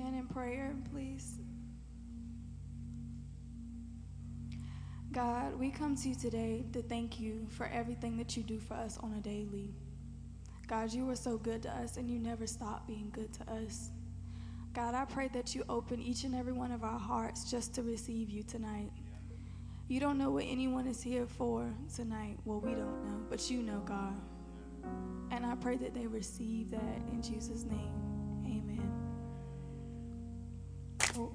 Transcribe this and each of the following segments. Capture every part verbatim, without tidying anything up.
stand in prayer, please? God, we come to you today to thank you for everything that you do for us on a daily. God, you are so good to us, and you never stop being good to us. God, I pray that you open each and every one of our hearts just to receive you tonight. You don't know what anyone is here for tonight. Well, we don't know, but you know, God. And I pray that they receive that in Jesus' name. Amen. Oh.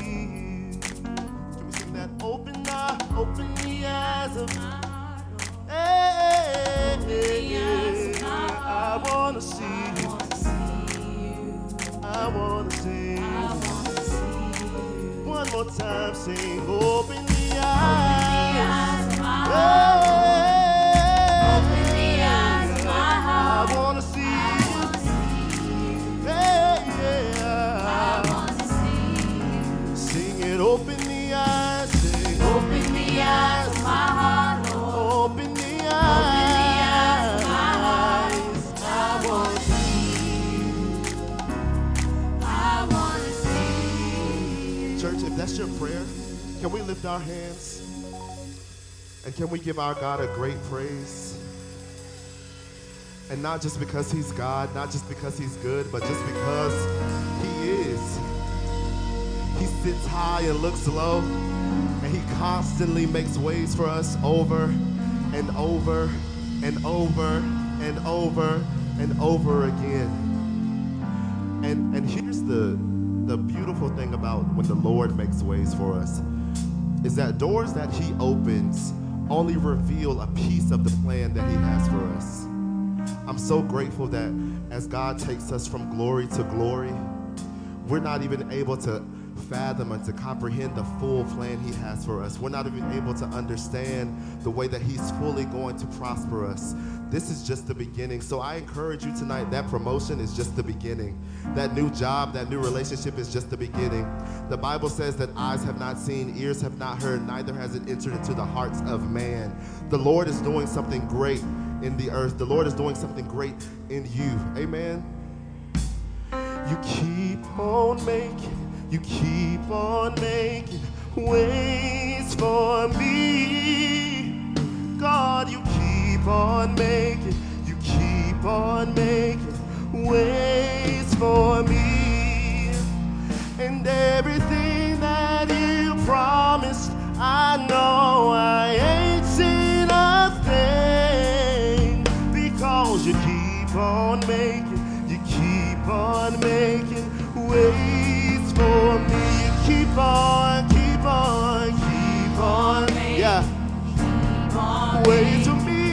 Open the eyes of my heart. time, sing, open the eyes. Open the eyes of my heart. Hey, Open the eyes of my heart. I wanna see I you. wanna see. Hey, I yeah. wanna see. Sing it, open the eyes, sing, Open the eyes of my heart, Lord. open the Open the eyes. eyes of my heart. I wanna see. I wanna see. Church, if that's your prayer, can we lift our hands? And can we give our God a great praise? And not just because he's God, not just because he's good, but just because he is. He sits high and looks low, and he constantly makes ways for us over and over and over and over and over again. And and here's the the beautiful thing about when the Lord makes ways for us is that doors that he opens only reveal a piece of the plan that he has for us. I'm so grateful that as God takes us from glory to glory, we're not even able to fathom and to comprehend the full plan he has for us. We're not even able to understand the way that he's fully going to prosper us. This is just the beginning. So I encourage you tonight, that promotion is just the beginning. That new job, that new relationship is just the beginning. The Bible says that eyes have not seen, ears have not heard, neither has it entered into the hearts of man. The Lord is doing something great in the earth. The Lord is doing something great in you. Amen. You keep on making, you keep on making ways for me. God, you keep on making, you keep on making ways for me. And everything that you promised, I know I ain't seen a thing. Because you keep on making, you keep on making ways for me. You keep on, keep on, keep on, yeah, ways for me.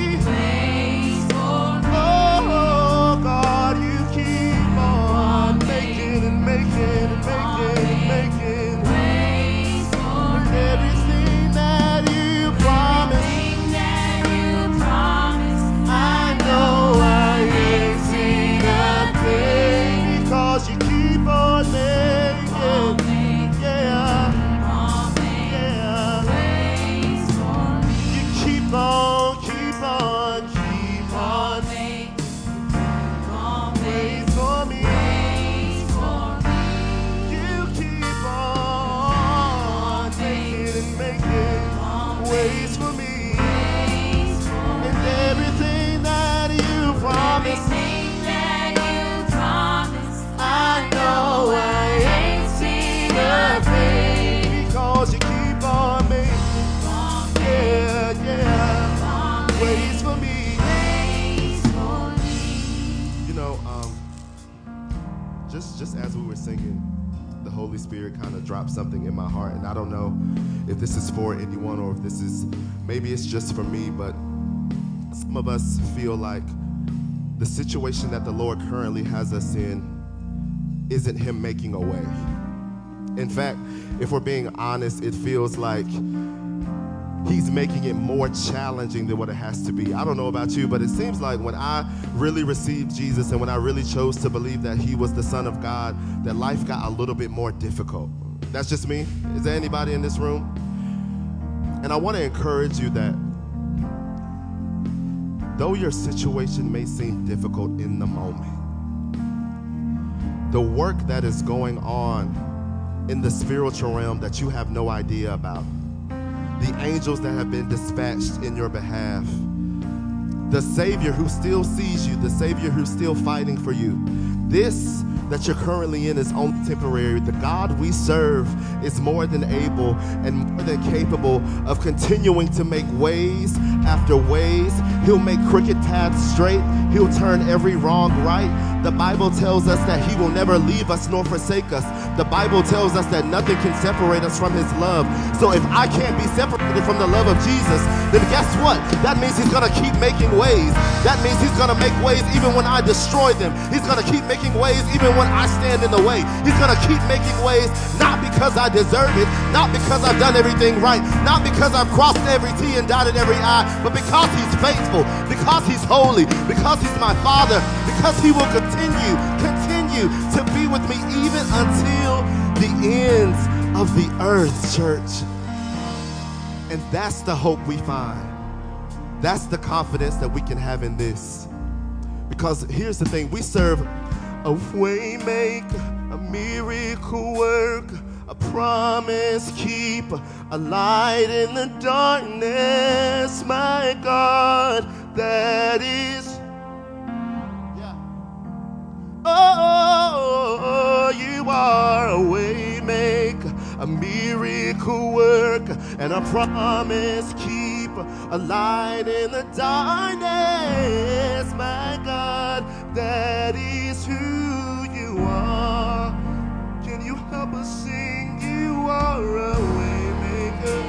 Oh God, you keep on making and making and making and making. And everything that you promised, I know I ain't seen a thing. Because you keep on making, yeah, yeah. You keep on, keep on, keep on ways for me. You keep on making and making ways for me. And everything that you promised, I know I ain't seen a thing. Because you keep on making, yeah, yeah, ways for me. You know, um, just just as we were singing, the Holy Spirit kind of dropped something in my heart, and I don't know if this is for anyone or if this is, maybe it's just for me, but some of us feel like the situation that the Lord currently has us in isn't him making a way. In fact, if we're being honest, it feels like he's making it more challenging than what it has to be. I don't know about you, but it seems like when I really received Jesus and when I really chose to believe that he was the Son of God, that life got a little bit more difficult. That's just me. Is there anybody in this room? And I want to encourage you that though your situation may seem difficult in the moment, the work that is going on in the spiritual realm that you have no idea about, the angels that have been dispatched in your behalf, the Savior who still sees you, the Savior who's still fighting for you. This that you're currently in is only temporary. The God we serve is more than able and more than capable of continuing to make ways after ways. He'll make crooked paths straight. He'll turn every wrong right. The Bible tells us that he will never leave us nor forsake us. The Bible tells us that nothing can separate us from his love. So if I can't be separated from the love of Jesus, then guess what? That means he's going to keep making ways. That means he's going to make ways even when I destroy them. He's going to keep making ways even when I stand in the way. He's going to keep making ways, not because I deserve it, not because I've done everything right, not because I've crossed every T and dotted every I, but because he's faithful, because he's holy, because he's my Father, because he will continue, continue to be with me even until the ends of the earth, church. And that's the hope we find. That's the confidence that we can have in this. Because here's the thing, we serve a way maker, a miracle worker, a promise keeper, a light in the darkness, my God, that is. Yeah. Oh, you are a way maker, a miracle worker, and a promise keeper, a light in the darkness, my God, that is who you are. Can you help us sing? You are a way maker,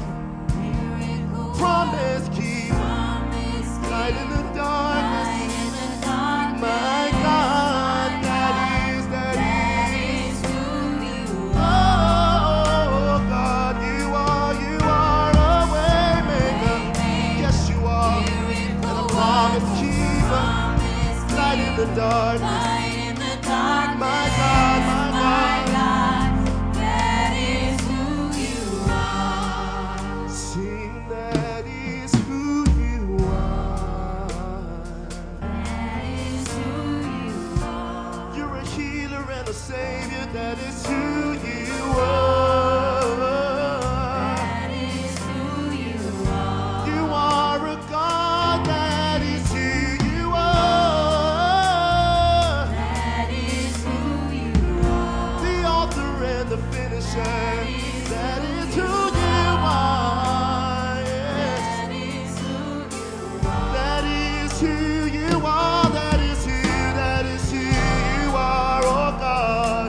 promise keeper, light in the darkness, my God, that is, that is who you are. Oh God, you are, you are a way maker. Yes, you are, and a promise keeper, light in the darkness, my God, my God. Savior, that is who you are. That is who you are. You are a God, that is who you are. That is who you are. The author and the finisher, that is who you are. Yes. That is who you are. That is who you are. That is who, that is who you are, oh God.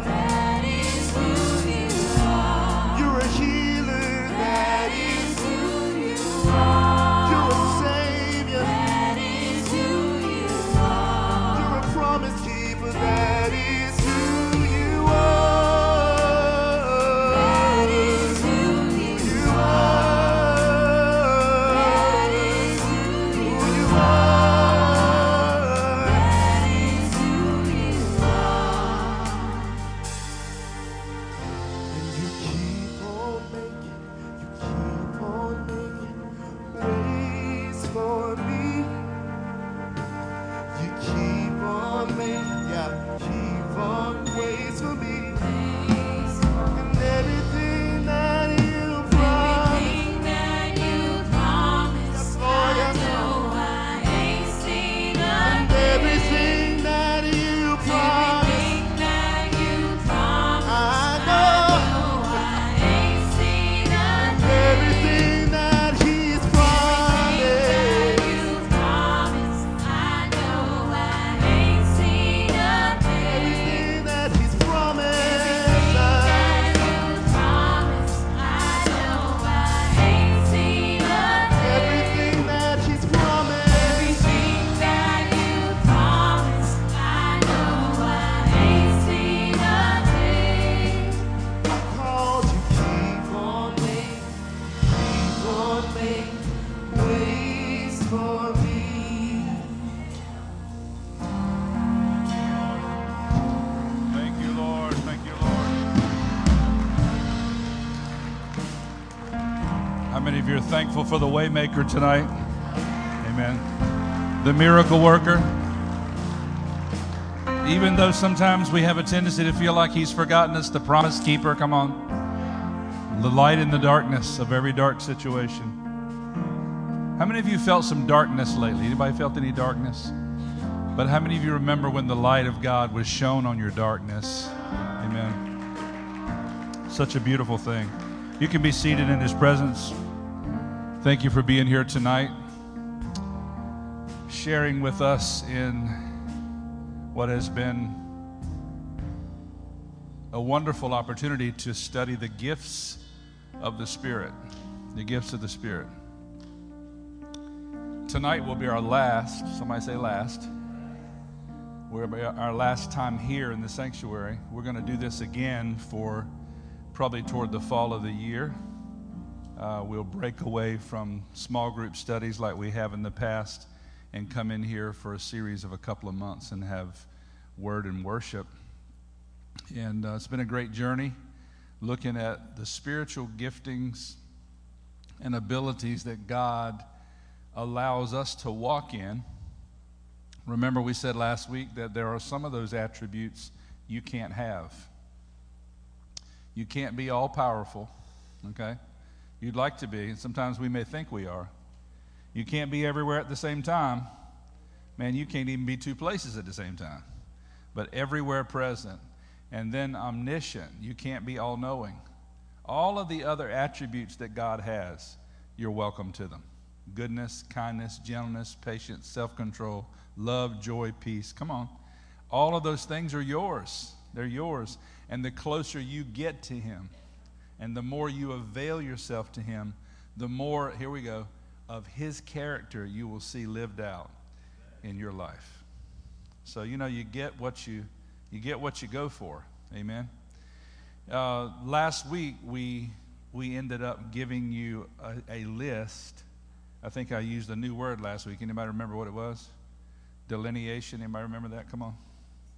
You're thankful for the Waymaker tonight. Amen. The miracle worker. Even though sometimes we have a tendency to feel like he's forgotten us, the promise keeper, come on. The light in the darkness of every dark situation. How many of you felt some darkness lately? Anybody felt any darkness? But how many of you remember when the light of God was shown on your darkness? Amen. Such a beautiful thing. You can be seated in his presence. Thank you for being here tonight, sharing with us in what has been a wonderful opportunity to study the gifts of the Spirit, the gifts of the Spirit. Tonight will be our last, somebody say last, will be our last time here in the sanctuary. We're going to do this again for probably toward the fall of the year. Uh, we'll break away from small group studies like we have in the past and come in here for a series of a couple of months and have word and worship. And uh, it's been a great journey looking at the spiritual giftings and abilities that God allows us to walk in. Remember, we said last week that there are some of those attributes you can't have. You can't be all powerful, okay? You'd like to be, and sometimes we may think we are. You can't be everywhere at the same time. Man, you can't even be two places at the same time. But everywhere present. And then omniscient, you can't be all-knowing. All of the other attributes that God has, you're welcome to them. Goodness, kindness, gentleness, patience, self-control, love, joy, peace. Come on. All of those things are yours. They're yours. And the closer you get to Him, and the more you avail yourself to Him, the more, here we go, of His character you will see lived out in your life. So, you know, you get what you you get what you go for. Amen. Uh, last week we we ended up giving you a, a list. I think I used a new word last week. Anybody remember what it was? Delineation. Anybody remember that? Come on.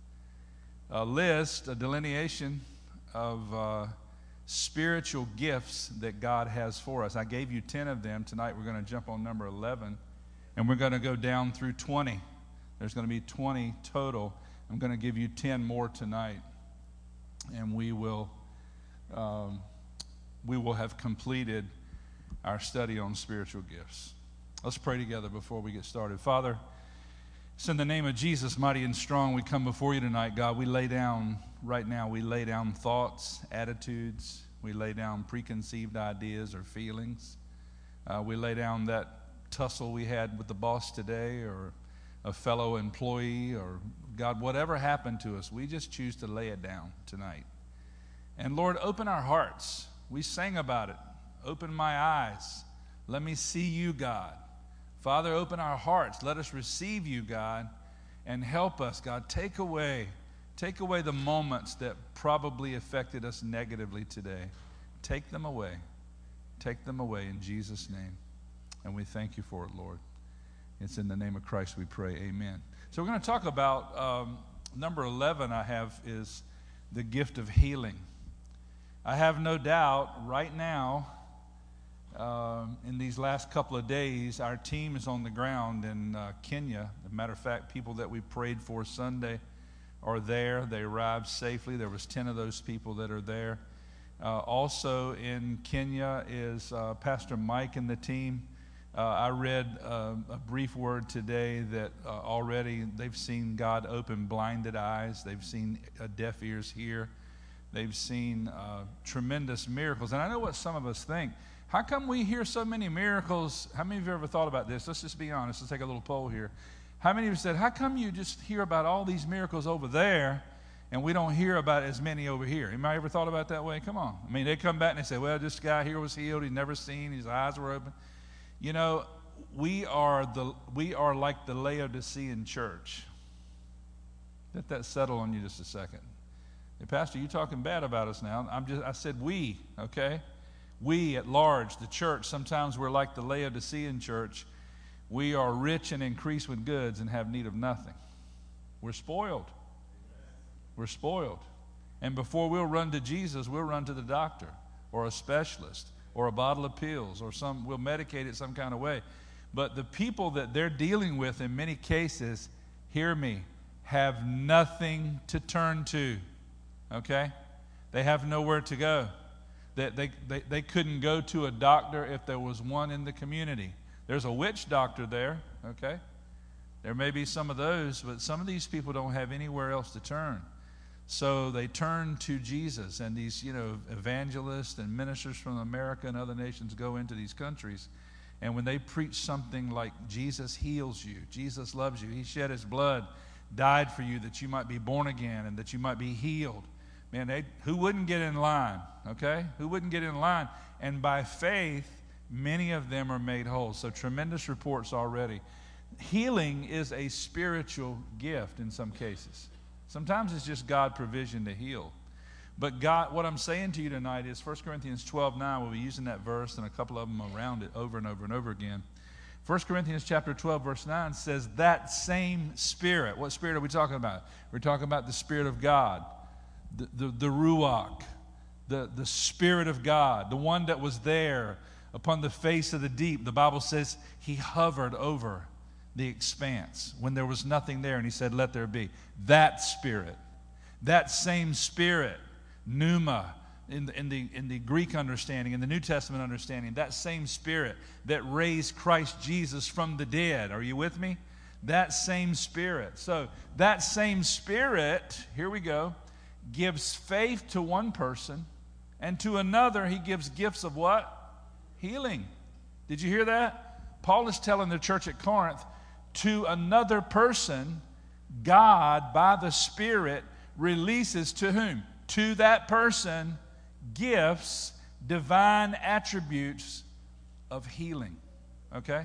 A list, a delineation of uh, spiritual gifts that God has for us. I gave you ten of them. Tonight we're going to jump on number eleven, and we're going to go down through twenty. There's going to be twenty total. I'm going to give you ten more tonight, and we will um, we will have completed our study on spiritual gifts. Let's pray together before we get started. Father, it's in the name of Jesus, mighty and strong, we come before you tonight, God. We lay down, right now, we lay down thoughts, attitudes. We lay down preconceived ideas or feelings. Uh, we lay down that tussle we had with the boss today, or a fellow employee, or God, whatever happened to us, we just choose to lay it down tonight. And Lord, open our hearts. We sang about it. Open my eyes. Let me see you, God. Father, open our hearts. Let us receive you, God, and help us, God. Take away, take away the moments that probably affected us negatively today. Take them away. Take them away in Jesus' name. And we thank you for it, Lord. It's in the name of Christ we pray. Amen. So we're going to talk about um, number eleven I have is the gift of healing. I have no doubt right now, um, in these last couple of days, our team is on the ground in uh, Kenya. As a matter of fact, people that we prayed for Sunday are there. They arrived safely. There was ten of those people that are there. Uh, also in Kenya is uh, Pastor Mike and the team. Uh, I read uh, a brief word today that uh, already they've seen God open blinded eyes. They've seen uh, deaf ears hear. They've seen uh, tremendous miracles. And I know what some of us think. How come we hear so many miracles? How many of you ever thought about this? Let's just be honest. Let's take a little poll here. How many of you said, how come you just hear about all these miracles over there and we don't hear about as many over here? Anybody ever thought about it that way? Come on. I mean, they come back and they say, well, this guy here was healed. He's never seen. His eyes were open. You know, we are the we are like the Laodicean church. Let that settle on you just a second. Hey, Pastor, you talking bad about us now. I'm just I said we, okay? We at large, the church, sometimes we're like the Laodicean church. We are rich and increased with goods and have need of nothing. We're spoiled. We're spoiled. And before we'll run to Jesus, we'll run to the doctor or a specialist or a bottle of pills, or some, we'll medicate it some kind of way. But the people that they're dealing with in many cases, hear me, have nothing to turn to, okay? They have nowhere to go. They, they, they, they couldn't go to a doctor if there was one in the community. There's a witch doctor there, okay? There may be some of those, but some of these people don't have anywhere else to turn. So they turn to Jesus, and these, you know, evangelists and ministers from America and other nations go into these countries, and when they preach something like Jesus heals you, Jesus loves you, He shed His blood died for you that you might be born again and that you might be healed. Man, they, who wouldn't get in line, okay? Who wouldn't get in line? And by faith, many of them are made whole. So tremendous reports already. Healing is a spiritual gift in some cases. Sometimes it's just God's provision to heal. But God, what I'm saying to you tonight is First Corinthians twelve nine, we'll be using that verse and a couple of them around it over and over and over again. First Corinthians chapter twelve, verse nine says, that same Spirit. What Spirit are we talking about? We're talking about the Spirit of God, the, the, the Ruach, the, the Spirit of God, the one that was there upon the face of the deep. The Bible says he hovered over the expanse when there was nothing there, and he said, let there be. That Spirit, that same Spirit, pneuma, in the, in the, in the Greek understanding, in the New Testament understanding, that same Spirit that raised Christ Jesus from the dead. Are you with me? That same Spirit. So that same Spirit, here we go, gives faith to one person, and to another he gives gifts of what? Healing. Did you hear that? Paul is telling the church at Corinth, to another person, God, by the Spirit, releases to whom? To that person, gifts, divine attributes of healing. Okay?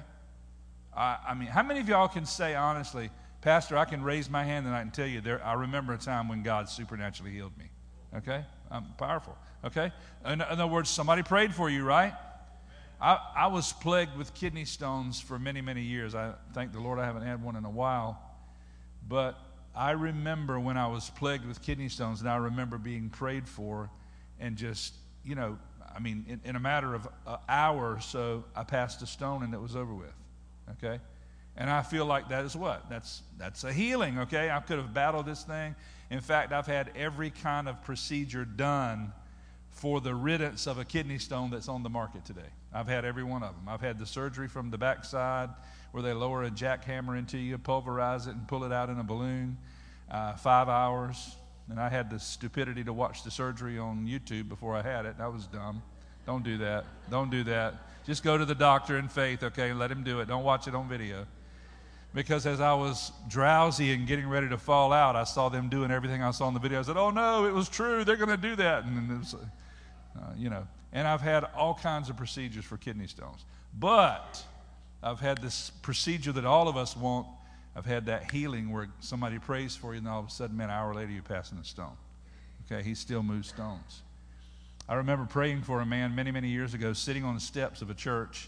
I, I mean, how many of y'all can say honestly, Pastor, I can raise my hand tonight and tell you, there, I remember a time when God supernaturally healed me. Okay? I'm powerful. Okay? In, in other words, somebody prayed for you, right? I, I was plagued with kidney stones for many, many years. I thank the Lord I haven't had one in a while. But I remember when I was plagued with kidney stones, and I remember being prayed for, and just, you know, I mean, in, in a matter of an hour or so, I passed a stone and it was over with, okay? And I feel like that is what? That's, that's a healing, okay? I could have battled this thing. In fact, I've had every kind of procedure done for the riddance of a kidney stone that's on the market today. I've had every one of them. I've had the surgery from the backside where they lower a jackhammer into you, pulverize it, and pull it out in a balloon, uh, five hours. And I had the stupidity to watch the surgery on YouTube before I had it. That was dumb. Don't do that. Don't do that. Just go to the doctor in faith, okay, and let him do it. Don't watch it on video. Because as I was drowsy and getting ready to fall out, I saw them doing everything I saw in the video. I said, oh, no, it was true. They're going to do that. And it was, uh, you know, and I've had all kinds of procedures for kidney stones. But I've had this procedure that all of us want. I've had that healing where somebody prays for you, and all of a sudden, man, an hour later, you're passing a stone. Okay, he still moves stones. I remember praying for a man many, many years ago, sitting on the steps of a church.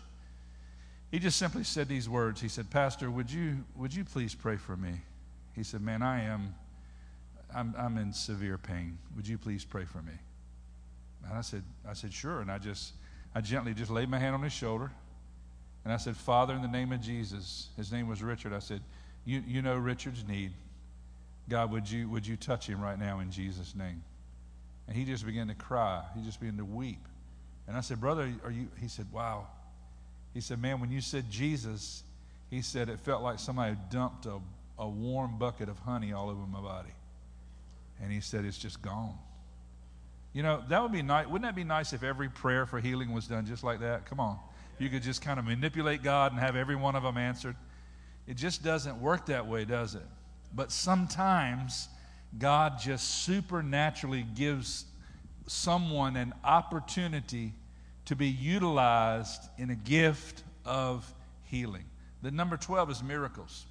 He just simply said these words. He said, Pastor, would you would you please pray for me? He said, man, I am, I'm, I'm in severe pain. Would you please pray for me? And I said, I said, sure. And I just, I gently just laid my hand on his shoulder. And I said, Father, in the name of Jesus, his name was Richard. I said, you, you know Richard's need. God, would you, would you touch him right now in Jesus' name? And he just began to cry. He just began to weep. And I said, brother, are you, he said, wow. He said, man, when you said Jesus, he said, it felt like somebody dumped a, a warm bucket of honey all over my body. And he said, it's just gone. You know, that would be nice. Wouldn't that be nice if every prayer for healing was done just like that? Come on. You could just kind of manipulate God and have every one of them answered. It just doesn't work that way, does it? But sometimes God just supernaturally gives someone an opportunity to be utilized in a gift of healing. The number twelve is miracles.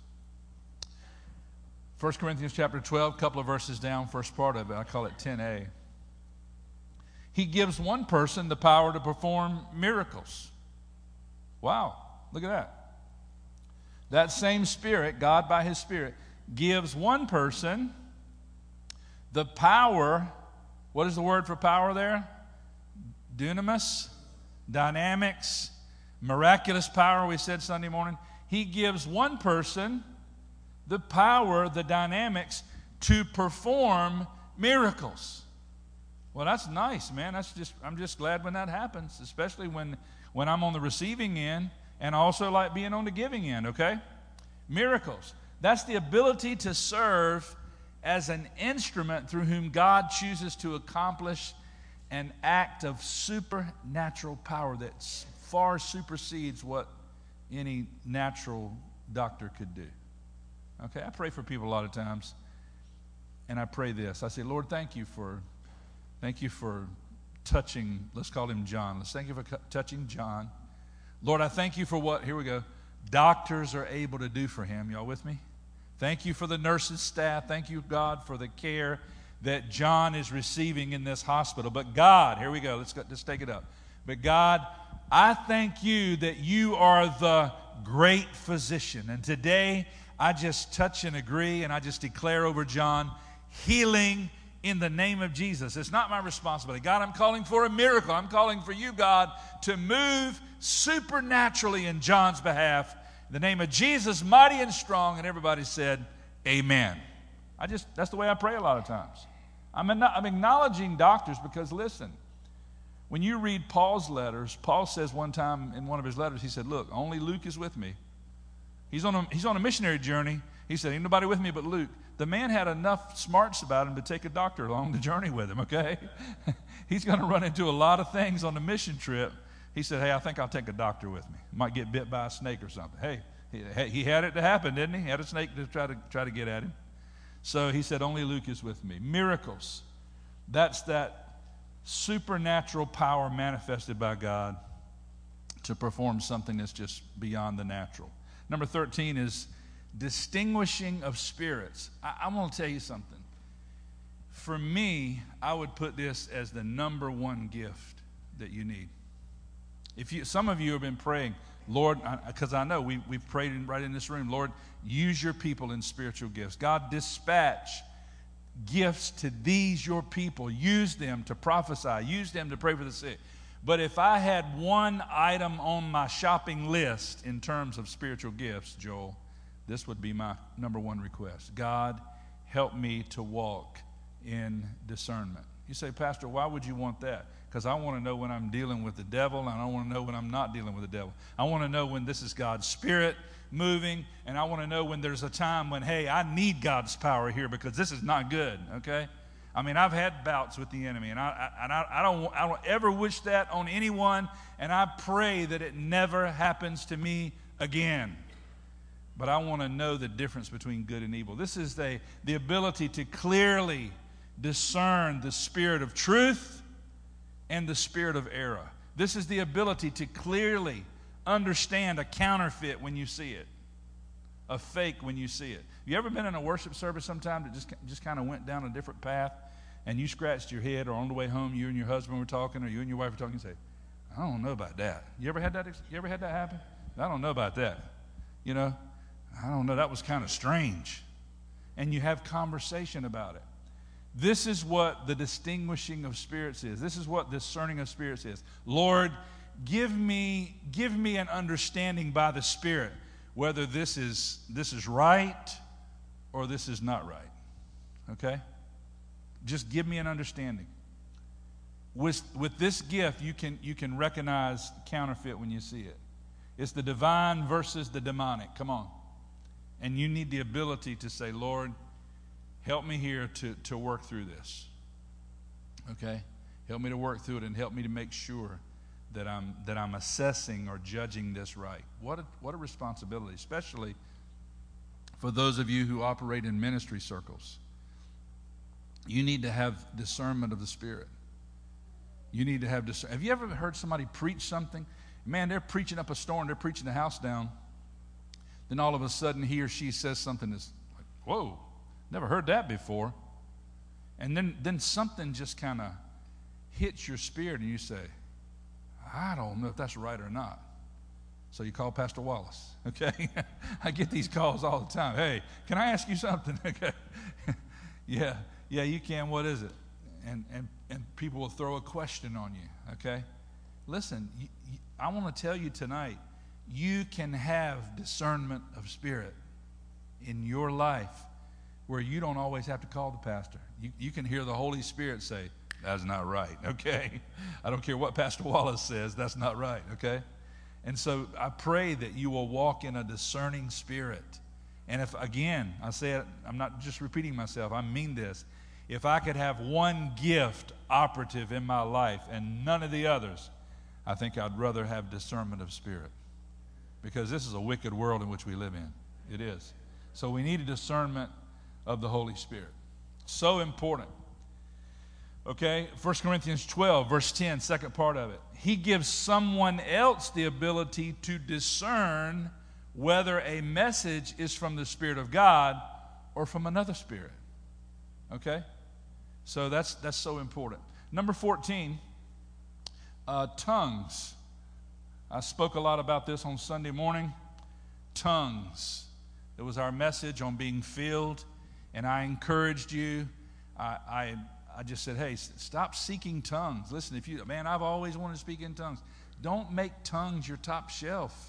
First Corinthians chapter twelve, couple of verses down, first part of it, I call it ten A. He gives one person the power to perform miracles. Wow, look at that. That same Spirit, God by His Spirit, gives one person the power. What is the word for power there? Dunamis, dynamics, miraculous power, we said Sunday morning. He gives one person the power, the dynamics, to perform miracles. Well, that's nice, man. That's just I'm just glad when that happens, especially when, when I'm on the receiving end and also like being on the giving end, okay? Miracles. That's the ability to serve as an instrument through whom God chooses to accomplish an act of supernatural power that far supersedes what any natural doctor could do. Okay, I pray for people a lot of times, and I pray this. I say, Lord, thank you for, thank you for touching, let's call him John. Let's thank you for cu- touching John. Lord, I thank you for what, here we go, doctors are able to do for him. Y'all with me? Thank you for the nurses' staff. Thank you, God, for the care that John is receiving in this hospital. But God, here we go, let's, go, let's take it up. But God, I thank you that you are the great physician. And today, I just touch and agree, and I just declare over John healing in the name of Jesus. It's not my responsibility. God, I'm calling for a miracle. I'm calling for you, God, to move supernaturally in John's behalf. In the name of Jesus, mighty and strong. And everybody said, amen. I just, that's the way I pray a lot of times. I'm, in, I'm acknowledging doctors because, listen, when you read Paul's letters, Paul says one time in one of his letters, he said, look, only Luke is with me. He's on a, he's on a missionary journey. He said, ain't nobody with me but Luke. The man had enough smarts about him to take a doctor along the journey with him, okay? He's going to run into a lot of things on the mission trip. He said, hey, I think I'll take a doctor with me. Might get bit by a snake or something. Hey, he, he had it to happen, didn't he? He had a snake to try to try to get at him. So he said, only Luke is with me. Miracles. That's that supernatural power manifested by God to perform something that's just beyond the natural. Number thirteen is distinguishing of spirits. I, I want to tell you something. For me, I would put this as the number one gift that you need. If you, some of you have been praying, Lord, because I, I know we, we've prayed in, right in this room, Lord, use your people in spiritual gifts. God, dispatch gifts to these your people. Use them to prophesy. Use them to pray for the sick. But if I had one item on my shopping list in terms of spiritual gifts, Joel, this would be my number one request. God, help me to walk in discernment. You say, Pastor, why would you want that? Because I want to know when I'm dealing with the devil, and I want to know when I'm not dealing with the devil. I want to know when this is God's Spirit moving, and I want to know when there's a time when, hey, I need God's power here because this is not good, okay? I mean, I've had bouts with the enemy, and I, I, and I, I, don't, I don't ever wish that on anyone, and I pray that it never happens to me again. But I want to know the difference between good and evil. This is the, the ability to clearly discern the spirit of truth and the spirit of error. This is the ability to clearly understand a counterfeit when you see it, a fake when you see it. You ever been in a worship service sometime that just, just kind of went down a different path, and you scratched your head, or on the way home you and your husband were talking, or you and your wife were talking, and say, I don't know about that. You ever had that, you ever had that happen? I don't know about that. You know, I don't know, that was kind of strange. And you have conversation about it. This is what the distinguishing of spirits is. This is what discerning of spirits is. Lord, give me, give me an understanding by the Spirit whether this is, this is right or this is not right. Okay? Just give me an understanding. With, with this gift, you can, you can recognize counterfeit when you see it. It's the divine versus the demonic. Come on. And you need the ability to say, Lord, help me here to, to work through this. Okay? Help me to work through it and help me to make sure that I'm that I'm assessing or judging this right. What a, what a responsibility, especially for those of you who operate in ministry circles. You need to have discernment of the Spirit. You need to have discernment. Have you ever heard somebody preach something? Man, they're preaching up a storm, they're preaching the house down. Then all of a sudden he or she says something that's like, whoa, never heard that before. And then, then something just kind of hits your spirit and you say, I don't know if that's right or not. So you call Pastor Wallace, okay? I get these calls all the time. Hey, can I ask you something? Okay. yeah, yeah, you can. What is it? And, and, and people will throw a question on you, okay? Listen, you, you, I want to tell you tonight, you can have discernment of spirit in your life where you don't always have to call the pastor. You, you can hear the Holy Spirit say, that's not right, okay? I don't care what Pastor Wallace says, that's not right, okay? And so I pray that you will walk in a discerning spirit. And if, again, I say it, I'm not just repeating myself, I mean this. If I could have one gift operative in my life and none of the others, I think I'd rather have discernment of spirit. Because this is a wicked world in which we live in. It is. So we need a discernment of the Holy Spirit. So important. Okay, First Corinthians twelve, verse ten, second part of it. He gives someone else the ability to discern whether a message is from the Spirit of God or from another spirit. Okay? So that's that's so important. Number fourteen, uh, tongues. I spoke a lot about this on Sunday morning. Tongues. It was our message on being filled, and I encouraged you. I, I I just said, hey, stop seeking tongues. Listen, if you, man, I've always wanted to speak in tongues. Don't make tongues your top shelf.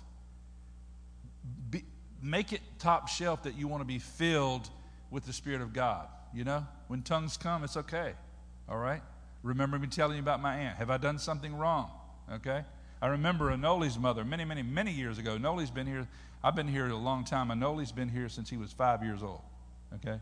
Be, make it top shelf that you want to be filled with the Spirit of God. You know, when tongues come, it's okay. All right? Remember me telling you about my aunt. Have I done something wrong? Okay? I remember Anoli's mother many, many, many years ago. Anoli's been here. I've been here a long time. Anoli's been here since he was five years old. Okay?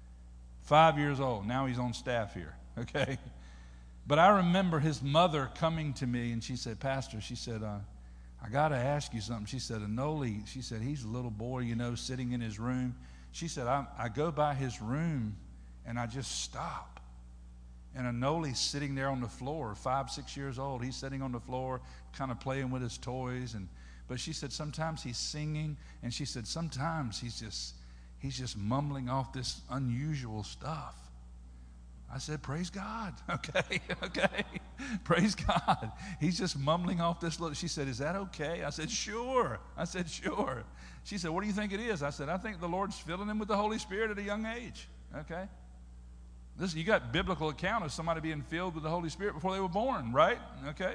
Five years old. Now he's on staff here, okay? But I remember his mother coming to me, and she said, Pastor, she said, uh, I got to ask you something. She said, Anoli, she said, he's a little boy, you know, sitting in his room. She said, I, I go by his room, and I just stop. And Anoli's sitting there on the floor, five, six years old. He's sitting on the floor, kind of playing with his toys. And but she said, sometimes he's singing, and she said, sometimes he's just... He's just mumbling off this unusual stuff. I said, praise God. Okay, okay. Praise God. He's just mumbling off this little. She said, is that okay? I said, sure. I said, sure. She said, what do you think it is? I said, I think the Lord's filling him with the Holy Spirit at a young age. Okay. This, you got biblical account of somebody being filled with the Holy Spirit before they were born, right? Okay.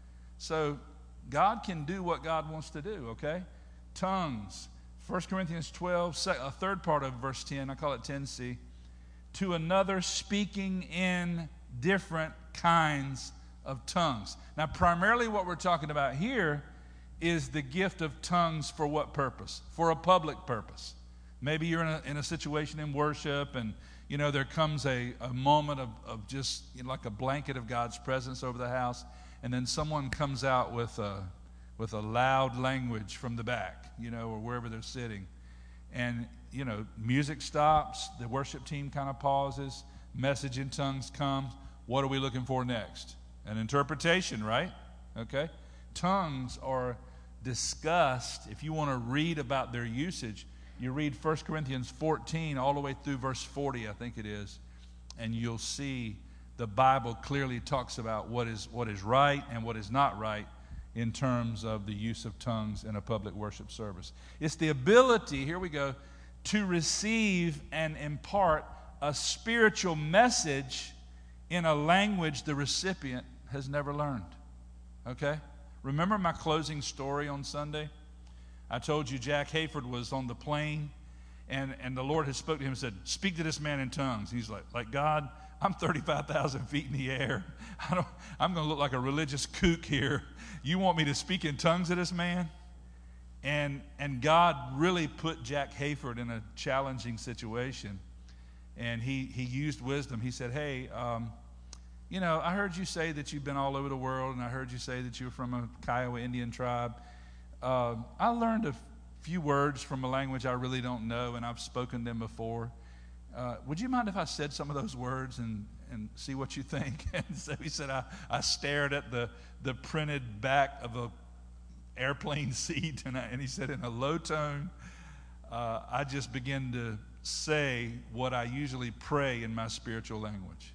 So God can do what God wants to do, okay? Tongues. First Corinthians twelve, a third part of verse ten, I call it ten C. To another speaking in different kinds of tongues. Now, primarily what we're talking about here is the gift of tongues for what purpose? For a public purpose. Maybe you're in a, in a situation in worship, and, you know, there comes a, a moment of, of just, you know, like a blanket of God's presence over the house, and then someone comes out with a with a loud language from the back, you know, or wherever they're sitting. And, you know, music stops, the worship team kind of pauses, message in tongues comes. What are we looking for next? An interpretation, right? Okay? Tongues are discussed. If you want to read about their usage, you read First Corinthians fourteen all the way through verse forty, I think it is, and you'll see the Bible clearly talks about what is what is right and what is not right in terms of the use of tongues in a public worship service. It's the ability, here we go, to receive and impart a spiritual message in a language the recipient has never learned. Okay? Remember my closing story on Sunday? I told you Jack Hayford was on the plane, and, and the Lord had spoke to him and said, speak to this man in tongues. He's like, like God, I'm thirty-five thousand feet in the air. I don't, I'm going to look like a religious kook here. You want me to speak in tongues to this man? And and God really put Jack Hayford in a challenging situation. And he, he used wisdom. He said, hey, um, you know, I heard you say that you've been all over the world, and I heard you say that you're from a Kiowa Indian tribe. Uh, I learned a few words from a language I really don't know, and I've spoken them before. Uh, would you mind if I said some of those words and, and see what you think? And so he said, I, I stared at the, the printed back of a airplane seat, and, I, and he said, in a low tone, uh, I just began to say what I usually pray in my spiritual language.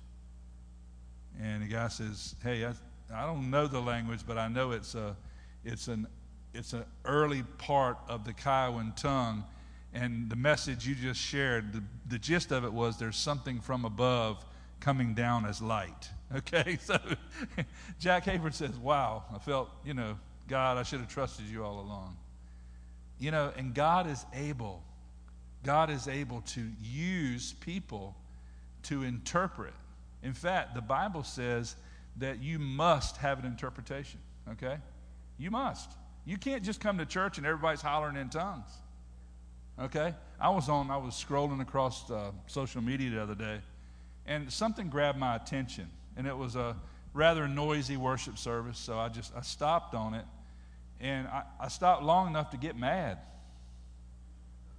And the guy says, hey, I, I don't know the language, but I know it's a, it's an, it's an early part of the Kiowan tongue. And the message you just shared, the, the gist of it was there's something from above coming down as light. Okay, so Jack Hayford says, wow, I felt, you know, God, I should have trusted you all along. You know, and God is able, God is able to use people to interpret. In fact, the Bible says that you must have an interpretation, okay? You must. You can't just come to church and everybody's hollering in tongues. Okay, I was on. I was scrolling across uh, social media the other day, and something grabbed my attention, and it was a rather noisy worship service. So I just I stopped on it, and I, I stopped long enough to get mad.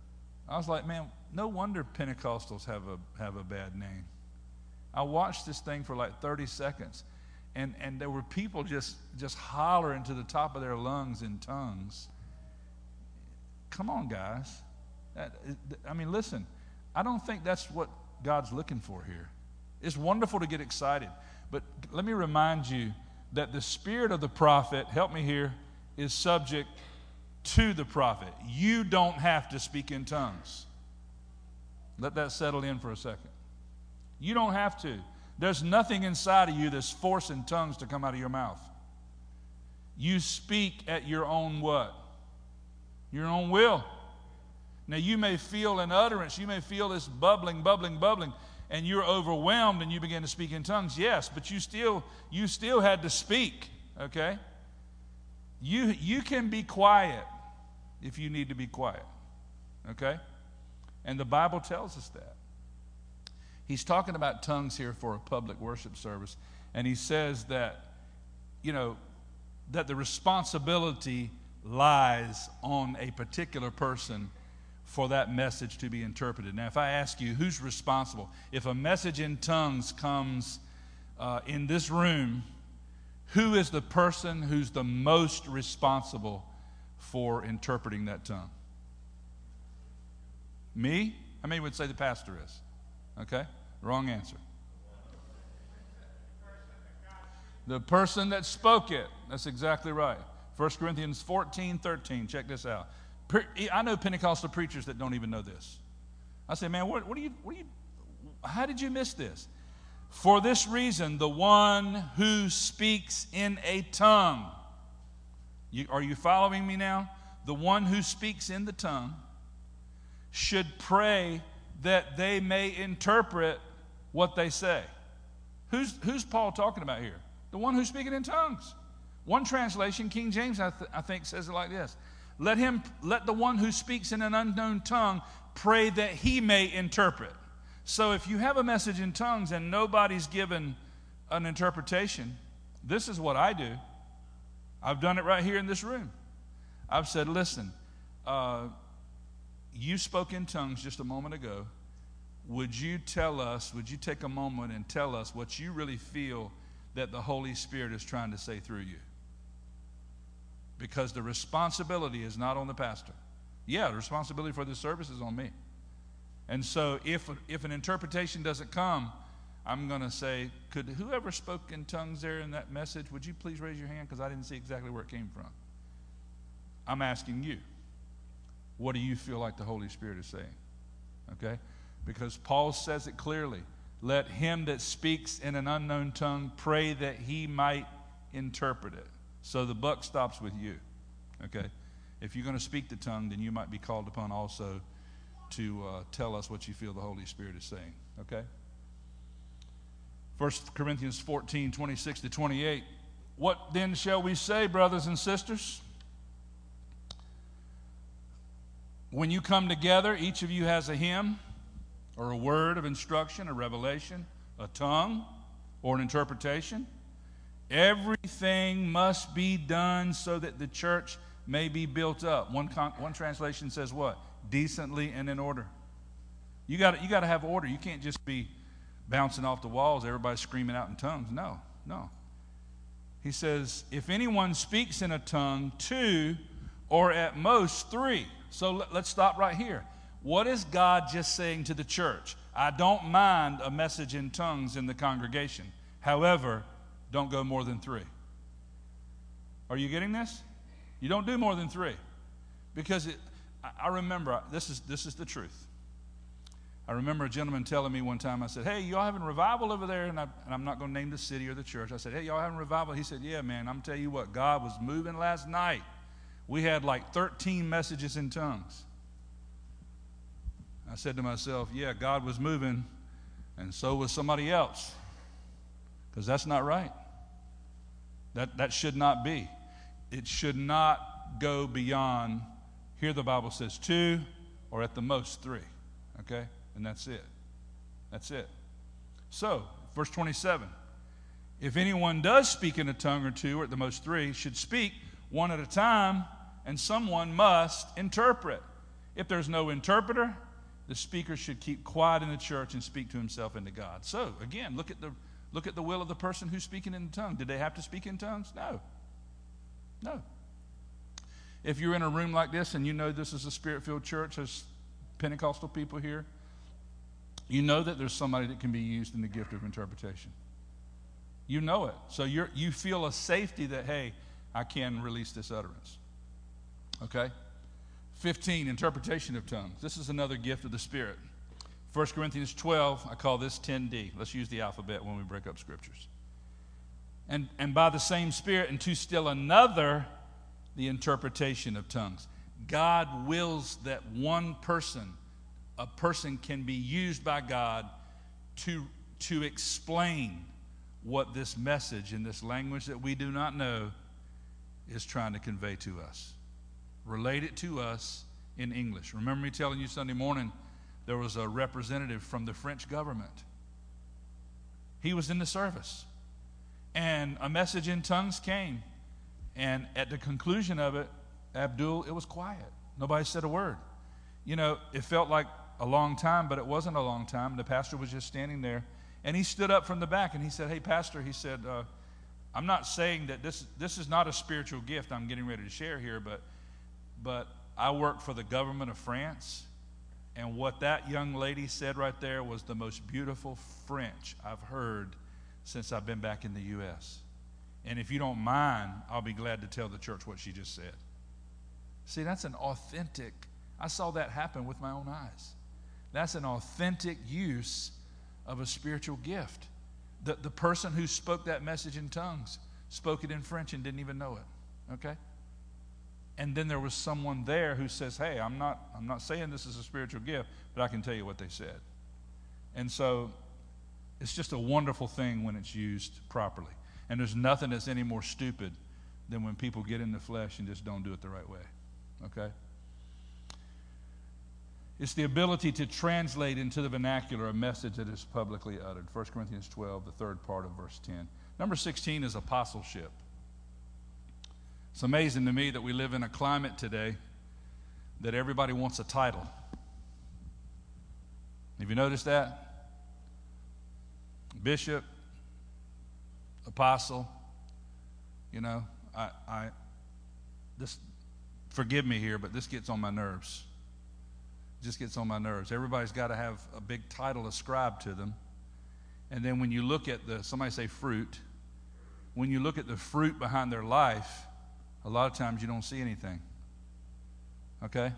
I was like, man, no wonder Pentecostals have a have a bad name. I watched this thing for like thirty seconds, and, and there were people just, just hollering to the top of their lungs in tongues. Come on, guys. That, I mean, listen, I don't think that's what God's looking for here. It's wonderful to get excited, but let me remind you that the spirit of the prophet, help me here, is subject to the prophet. You don't have to speak in tongues. Let that settle in for a second. You don't have to. There's nothing inside of you that's forcing tongues to come out of your mouth. You speak at your own what? Your own will. Now you may feel an utterance, you may feel this bubbling, bubbling, bubbling, and you're overwhelmed and you begin to speak in tongues. Yes, but you still you still had to speak, okay? You you can be quiet if you need to be quiet. Okay? And the Bible tells us that. He's talking about tongues here for a public worship service, and he says that, you know, that the responsibility lies on a particular person for that message to be interpreted. Now, if I ask you, who's responsible? If a message in tongues comes uh, in this room, who is the person who's the most responsible for interpreting that tongue? Me? How many would say the pastor is? Okay, wrong answer. The person that spoke it. That's exactly right. First Corinthians fourteen thirteen. Check this out. I know Pentecostal preachers that don't even know this. I say, man, what, what do you, what do you, how did you miss this? For this reason, the one who speaks in a tongue. You, are you following me now? The one who speaks in the tongue should pray that they may interpret what they say. Who's, who's Paul talking about here? The one who's speaking in tongues. One translation, King James, I, th- I think, says it like this. Let him, let the one who speaks in an unknown tongue pray that he may interpret. So if you have a message in tongues and nobody's given an interpretation, this is what I do. I've done it right here in this room. I've said, listen, uh, you spoke in tongues just a moment ago. Would you tell us, would you take a moment and tell us what you really feel that the Holy Spirit is trying to say through you? Because the responsibility is not on the pastor. Yeah, the responsibility for this service is on me. And so if, if an interpretation doesn't come, I'm going to say, could whoever spoke in tongues there in that message, would you please raise your hand? Because I didn't see exactly where it came from. I'm asking you, what do you feel like the Holy Spirit is saying? Okay? Because Paul says it clearly. Let him that speaks in an unknown tongue pray that he might interpret it. So the buck stops with you. Okay? If you're going to speak the tongue, then you might be called upon also to uh, tell us what you feel the Holy Spirit is saying. Okay? First Corinthians fourteen, twenty-six to twenty-eight. What then shall we say, brothers and sisters? When you come together, each of you has a hymn or a word of instruction, a revelation, a tongue, or an interpretation. Everything must be done so that the church may be built up. One, con- one translation says what? Decently and in order. You got you got to have order. You can't just be bouncing off the walls, everybody screaming out in tongues. No, no. He says, if anyone speaks in a tongue, two or at most three. So let, let's stop right here. What is God just saying to the church? I don't mind a message in tongues in the congregation. However, don't go more than three. Are you getting this? You don't do more than three. Because it, I remember, this is this is the truth. I remember a gentleman telling me one time, I said, hey, y'all having revival over there? And, I, and I'm not going to name the city or the church. I said, hey, y'all having revival? He said, yeah, man, I'm telling you what, God was moving last night. We had like thirteen messages in tongues. I said to myself, yeah, God was moving, and so was somebody else. Because that's not right. That, that should not be. It should not go beyond, here the Bible says two, or at the most three. Okay? And that's it. That's it. So, verse twenty-seven. If anyone does speak in a tongue or two, or at the most three, should speak one at a time, and someone must interpret. If there's no interpreter, the speaker should keep quiet in the church and speak to himself and to God. So, again, look at the look at the will of the person who's speaking in tongues. Did they have to speak in tongues? No. No. If you're in a room like this and you know this is a Spirit-filled church, there's Pentecostal people here, you know that there's somebody that can be used in the gift of interpretation. You know it. So you're, you feel a safety that, hey, I can release this utterance. Okay? fifteen, interpretation of tongues. This is another gift of the Spirit. First Corinthians twelve, I call this ten D. Let's use the alphabet when we break up scriptures. And, and by the same Spirit, and to still another, the interpretation of tongues. God wills that one person, a person can be used by God to, to explain what this message in this language that we do not know is trying to convey to us. Relate it to us in English. Remember me telling you Sunday morning, there was a representative from the French government. He was in the service. And a message in tongues came. And at the conclusion of it, Abdul, it was quiet. Nobody said a word. You know, it felt like a long time, but it wasn't a long time. The pastor was just standing there. And he stood up from the back and he said, hey, pastor, he said, uh, I'm not saying that this, this is not a spiritual gift I'm getting ready to share here, but But I work for the government of France, and what that young lady said right there was the most beautiful French I've heard since I've been back in the U S And if you don't mind, I'll be glad to tell the church what she just said. See, that's an authentic, I saw that happen with my own eyes. That's an authentic use of a spiritual gift. The, the person who spoke that message in tongues spoke it in French and didn't even know it, okay? And then there was someone there who says, hey, I'm not, I'm not saying this is a spiritual gift, but I can tell you what they said. And so it's just a wonderful thing when it's used properly. And there's nothing that's any more stupid than when people get in the flesh and just don't do it the right way, okay? It's the ability to translate into the vernacular a message that is publicly uttered. First Corinthians twelve, the third part of verse ten. Number sixteen is apostleship. It's amazing to me that we live in a climate today that everybody wants a title. Have you noticed that? Bishop, apostle, you know, I, I, this, forgive me here, but this gets on my nerves. It just gets on my nerves. Everybody's got to have a big title ascribed to them. And then when you look at the, somebody say fruit, when you look at the fruit behind their life, a lot of times you don't see anything. Okay?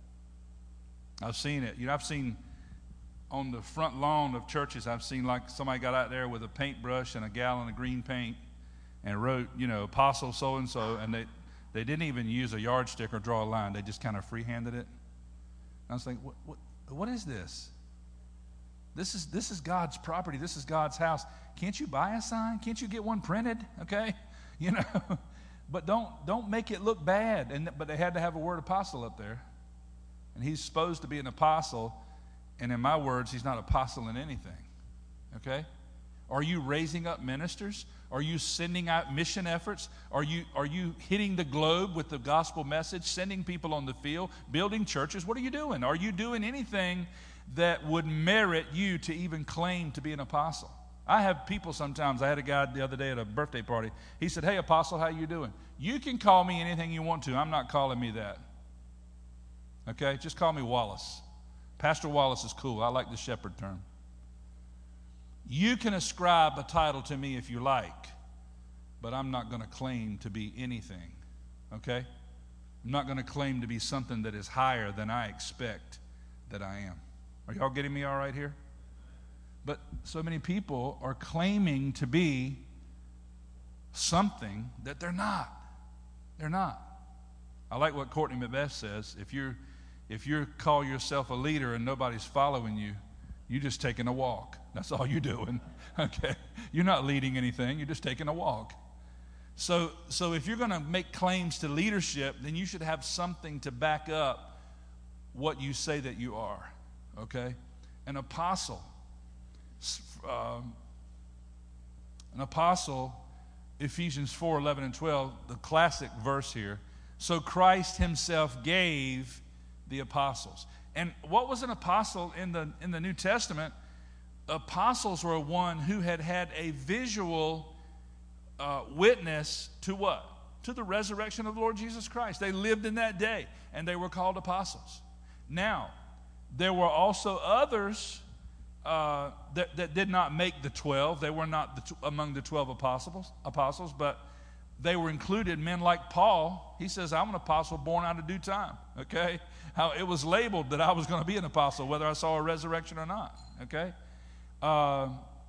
I've seen it. You know, I've seen on the front lawn of churches, I've seen like somebody got out there with a paintbrush and a gallon of green paint and wrote, you know, apostle so-and-so, and they, they didn't even use a yardstick or draw a line. They just kind of free-handed it. I was thinking, what, what, what is this? This is, this is God's property. This is God's house. Can't you buy a sign? Can't you get one printed? Okay? You know? But don't don't make it look bad. And but they had to have a word apostle up there. And he's supposed to be an apostle. And in my words, he's not apostle in anything. Okay? Are you raising up ministers? Are you sending out mission efforts? Are you are you hitting the globe with the gospel message, sending people on the field, building churches? What are you doing? Are you doing anything that would merit you to even claim to be an apostle? I have people sometimes. I had a guy the other day at a birthday party. He said, hey, apostle, how you doing? You can call me anything you want to. I'm not calling me that. Okay? Just call me Wallace. Pastor Wallace is cool. I like the shepherd term. You can ascribe a title to me if you like, but I'm not going to claim to be anything. Okay? I'm not going to claim to be something that is higher than I expect that I am. Are y'all getting me all right here? But so many people are claiming to be something that they're not. They're not. I like what Courtney McBeth says. If you're, if you call yourself a leader and nobody's following you, you're just taking a walk. That's all you're doing. Okay? You're not leading anything. You're just taking a walk. So, so if you're going to make claims to leadership, then you should have something to back up what you say that you are. Okay? An apostle. Um, an apostle, Ephesians four, eleven and twelve, the classic verse here. So Christ himself gave the apostles. And what was an apostle in the in the New Testament? Apostles were one who had had a visual uh, witness to what? To the resurrection of the Lord Jesus Christ. They lived in that day, and they were called apostles. Now, there were also others uh, that, that did not make the twelve. They were not the t- among the twelve apostles, apostles, but they were included men like Paul. He says, I'm an apostle born out of due time, okay? How it was labeled that I was going to be an apostle, whether I saw a resurrection or not, okay? Uh,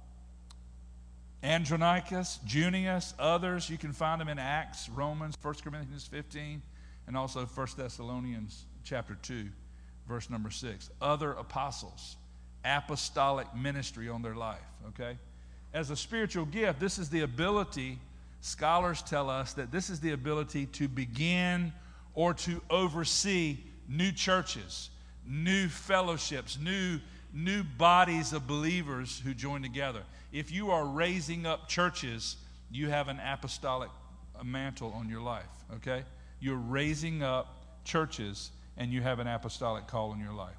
Andronicus, Junius, others, you can find them in Acts, Romans, First Corinthians fifteen, and also First Thessalonians chapter two, verse number six. Other apostles, apostolic ministry on their life, okay? As a spiritual gift, this is the ability, scholars tell us that this is the ability to begin or to oversee new churches, new fellowships, new new bodies of believers who join together. If you are raising up churches, you have an apostolic mantle on your life, okay? You're raising up churches and you have an apostolic call in your life.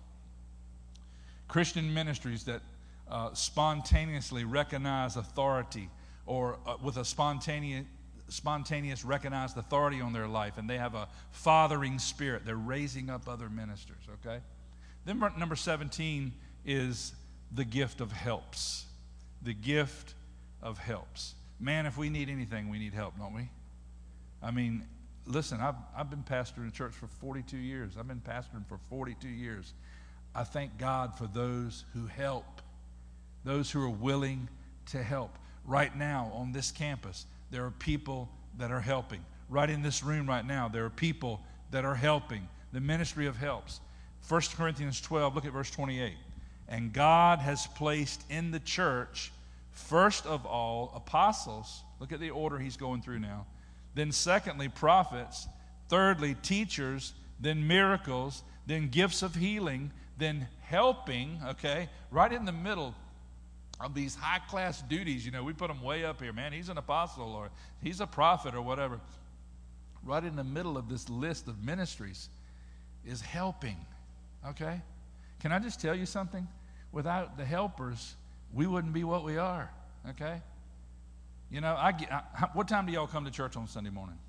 Christian ministries that uh, spontaneously recognize authority or uh, with a spontaneous spontaneous recognized authority on their life, and they have a fathering spirit. They're raising up other ministers, okay? Then number seventeen is the gift of helps. The gift of helps. Man, if we need anything, we need help, don't we? I mean, listen, I've, I've been pastoring a church for forty-two years. I've been pastoring for forty-two years. I thank God for those who help, those who are willing to help. Right now on this campus, there are people that are helping. Right in this room right now, there are people that are helping. The ministry of helps. First Corinthians twelve, look at verse twenty-eight. And God has placed in the church, first of all, apostles. Look at the order he's going through now. Then secondly, prophets. Thirdly, teachers. Then miracles. Then gifts of healing. Then helping, okay? Right in the middle of these high-class duties, you know, we put them way up here. Man, he's an apostle or he's a prophet or whatever. Right in the middle of this list of ministries is helping, okay? Can I just tell you something? Without the helpers, we wouldn't be what we are, okay? You know, I, I what time do y'all come to church on Sunday morning?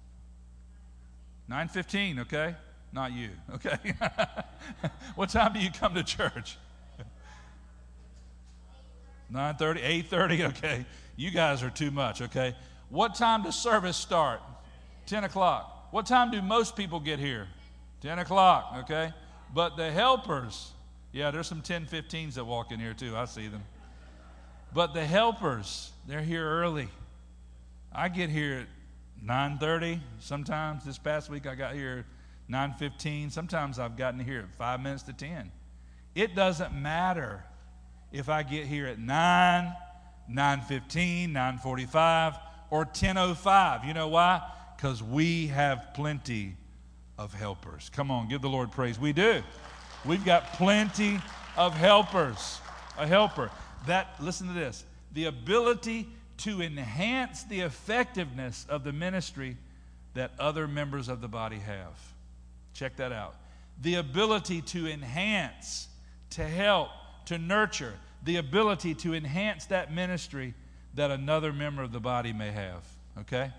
nine fifteen, okay? Not you, okay? What time do you come to church? nine thirty, eight thirty, okay? You guys are too much, okay? What time does service start? ten o'clock. What time do most people get here? ten o'clock, okay? But the helpers, yeah, there's some ten fifteens that walk in here too. I see them. But the helpers, they're here early. I get here at nine thirty. Sometimes this past week I got here at nine fifteen. Sometimes I've gotten here at five minutes to ten. It doesn't matter if I get here at nine, nine fifteen, nine forty-five, or ten oh five. You know why? Because we have plenty of helpers. Come on, give the Lord praise. We do. We've got plenty of helpers. A helper. That, listen to this, the ability to enhance the effectiveness of the ministry that other members of the body have. Check that out. The ability to enhance, to help, to nurture, the ability to enhance that ministry that another member of the body may have. Okay?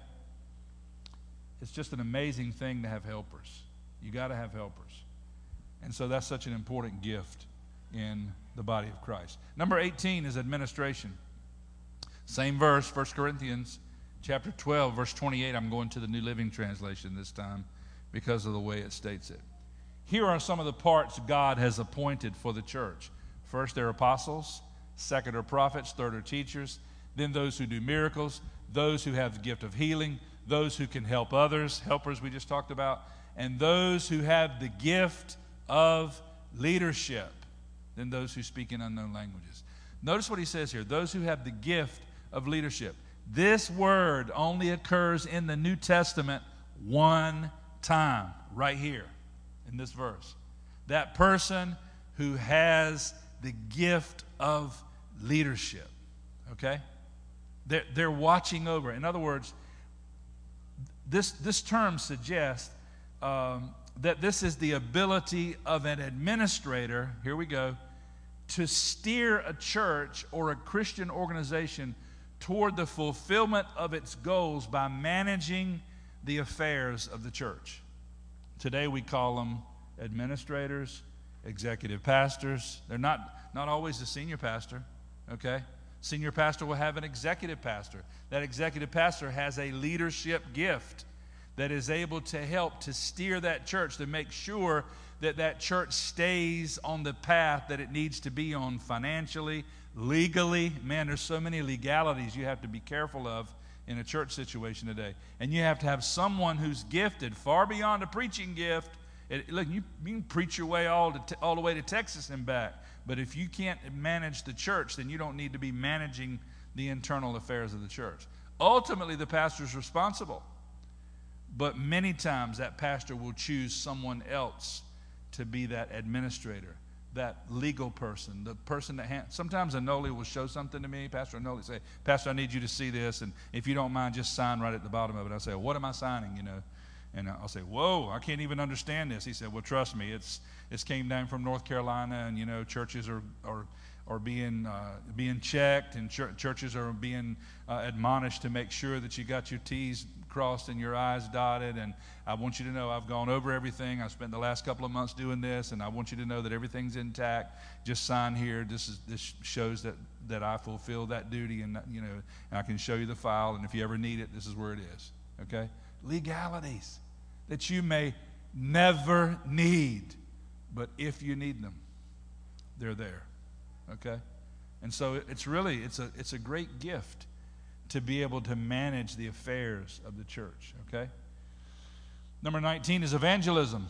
It's just an amazing thing to have helpers. You got to have helpers. And so that's such an important gift in the body of Christ. Number eighteen is administration. Same verse, First Corinthians chapter twelve, verse twenty-eight. I'm going to the New Living Translation this time because of the way it states it. Here are some of the parts God has appointed for the church. First, they're apostles. Second are prophets. Third are teachers. Then those who do miracles. Those who have the gift of healing. Those who can help others. Helpers we just talked about. And those who have the gift of leadership. Then those who speak in unknown languages. Notice what he says here. Those who have the gift of leadership. This word only occurs in the New Testament one time. Right here in this verse. That person who has the gift of leadership. Okay? They're, they're watching over. In other words, this, this term suggests um, that this is the ability of an administrator, here we go, to steer a church or a Christian organization toward the fulfillment of its goals by managing the affairs of the church. Today we call them administrators, executive pastors. They're not, not always the senior pastor, okay? Senior pastor will have an executive pastor. That executive pastor has a leadership gift that is able to help to steer that church, to make sure that that church stays on the path that it needs to be on financially, legally. Man, there's so many legalities you have to be careful of in a church situation today. And you have to have someone who's gifted far beyond a preaching gift. It, look, you, you can preach your way all, to, all the way to Texas and back. But if you can't manage the church, then you don't need to be managing the internal affairs of the church. Ultimately, the pastor is responsible. But many times that pastor will choose someone else to be that administrator, that legal person, the person that ha- sometimes Anoli will show something to me. Pastor Anoli say, Pastor, I need you to see this, and if you don't mind, just sign right at the bottom of it. I say, what am I signing, you know? And I'll say, whoa, I can't even understand this. He said, well, trust me, it's it's came down from North Carolina, and, you know, churches are are, are being uh, being checked, and ch- churches are being uh, admonished to make sure that you got your T's crossed and your I's dotted, and I want you to know I've gone over everything. I've spent the last couple of months doing this, and I want you to know that everything's intact. Just sign here. This is this shows that, that I fulfill that duty, and, you know, and I can show you the file, and if you ever need it, this is where it is, okay? Legalities that you may never need, but if you need them, they're there, okay? And so it's really, it's a it's a great gift to be able to manage the affairs of the church, okay? Number nineteen is evangelism,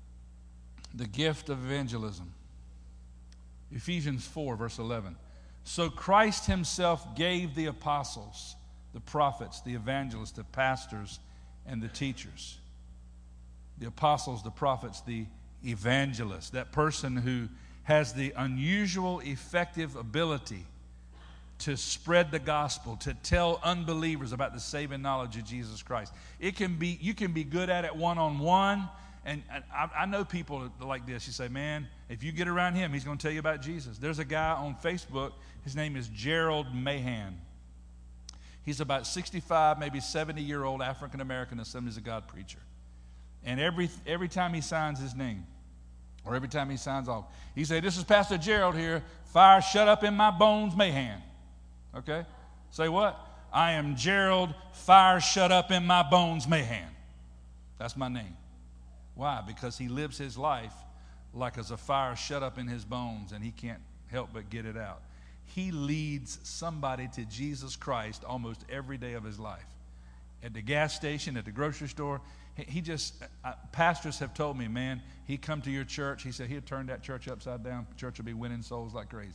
the gift of evangelism. Ephesians four, verse eleven. So Christ himself gave the apostles, the prophets, the evangelists, the pastors, and the teachers. The apostles, the prophets, the evangelists, that person who has the unusual, effective ability to spread the gospel, to tell unbelievers about the saving knowledge of Jesus Christ. It can be, you can be good at it one-on-one, and I, I know people like this. You say, man, if you get around him, he's going to tell you about Jesus. There's a guy on Facebook, his name is Gerald Mahan. He's about sixty-five, maybe seventy-year-old African-American Assemblies of God preacher. And every every time he signs his name, or every time he signs off, he say, this is Pastor Gerald here, fire shut up in my bones, Mahan. Okay? Say what? I am Gerald, fire shut up in my bones, Mahan. That's my name. Why? Because he lives his life like as a fire shut up in his bones, and he can't help but get it out. He leads somebody to Jesus Christ almost every day of his life. At the gas station, at the grocery store, he, he just, uh, pastors have told me, man, he come to your church, he said he'll turn that church upside down, the church will be winning souls like crazy.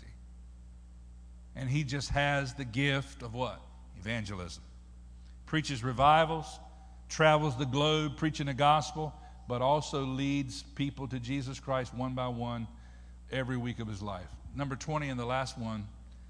And he just has the gift of what? Evangelism. Preaches revivals, travels the globe preaching the gospel, but also leads people to Jesus Christ one by one every week of his life. Number twenty, and the last one,